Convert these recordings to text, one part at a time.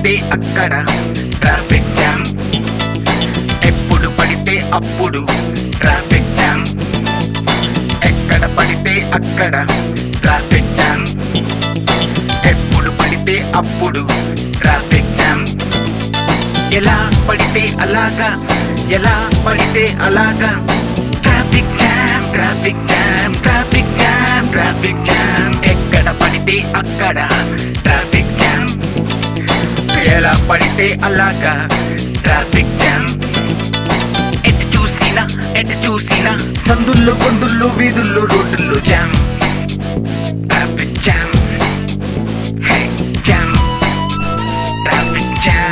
పడితే అక్కడ traffic jam, ఎప్పుడు పడితే అప్పుడు ట్రాఫిక్ జామ్, ఎక్కడ పడితే అక్కడ ట్రాఫిక్ జామ్, ఎప్పుడు పడితే అప్పుడు ట్రాఫిక్ జామ్. ఎలా పడితే అలాగా, ఎలా పడితే అలాగా traffic jam, traffic jam, traffic jam, traffic jam, ఎక్కడ పడితే అక్కడ ట్రాఫిక్ జామ్, ఎలా పడితే అలాగా ట్రాఫిక్ జామ్. ఎటు చూసినా సందుల్లో కొందుల్లో వీధుల్లో రోడ్డుల్లో jam, traffic jam, hey jam, traffic jam.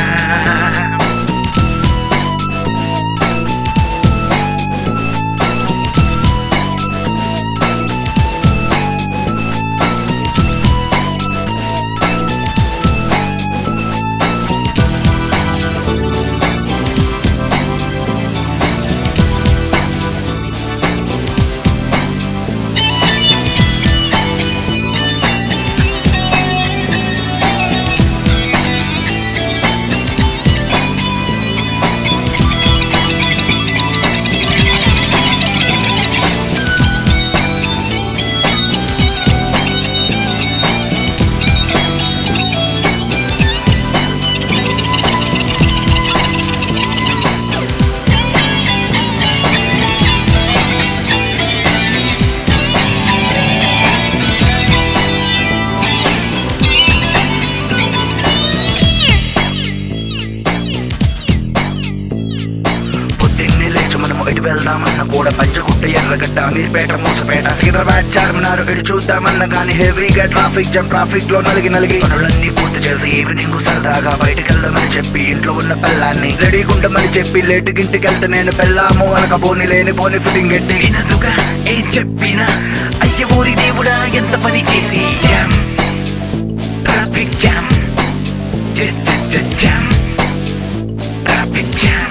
ఎటు వెళ్దామన్న కూడా పంచగుట్ట ఎర్రగడ్డ మీర్పేట మూసపేట హైదరాబాద్ చార్మినార్ ఎటు చూద్దామన్నా కానీ హెవీగా ట్రాఫిక్ జామ్, ట్రాఫిక్ లో నలిగి పనులన్నీ పూర్తి చేసి ఈవినింగ్ సరదాగా బయటకెళ్దామని చెప్పి ఇంట్లో ఉన్న పిల్లాన్ని రెడీగుండమని చెప్పి లేటుగింటికి వెళ్తే నేను పెళ్ళాము అనక పోని లేని పోని ఫిట్టింగ్ ఎట్టి వినదుగా ఏం చెప్పినా అయ్య ఊరి దేవుడా ఎంత పని చేసి jam, traffic jam, jam, traffic jam,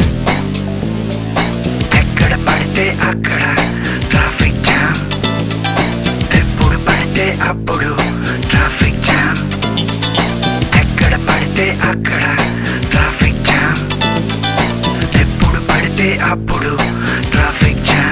పడితే అక్కడ ట్రాఫిక్ జామ్, ఎప్పుడు పడితే అప్పుడు ట్రాఫిక్ జామ్, ఎక్కడ పడితే అక్కడ ట్రాఫిక్ జామ్, ఎప్పుడు పడితే అప్పుడు ట్రాఫిక్ జామ్.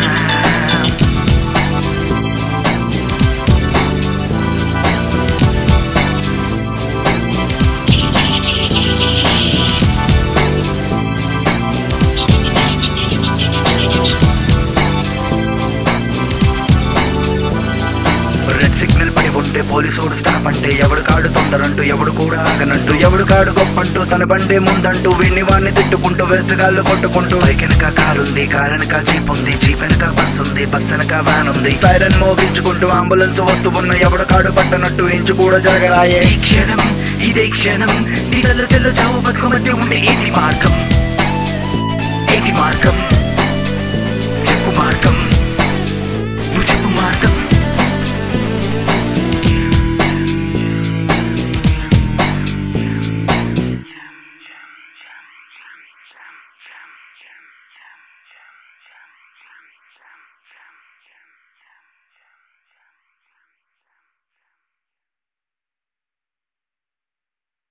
సిగ్నల్ పడి ఉంటే పోలీసోడు స్టాప్ అంటే ఎవడు కాడు తొందరంటూ ఎవడు కూడా ఆగనంటూ ఎవడు కాడు గొప్పంటూ తన బండే ముందంటూ వీణ్ణి వాడిని తిట్టుకుంటూ వెస్ట్ గాళ్ళు కొట్టుకుంటూ బైక్ వెనక కారు ఉంది, కారు వెనక జీప్ ఉంది, జీప్ వెనక బస్ ఉంది, బస్ వెనక వ్యాన్ ఉంది, సైరన్ మోగించుకుంటూ అంబులెన్స్ వస్తువున్న ఎవడు కాడు పట్టనట్టు ఇంచు కూడా జరగరాయే. ఈ క్షణం ఇదే క్షణం నీ తెల్ల చావు బతుకమధ్య ఉండే ఏది మార్గం, ఏది మార్గం,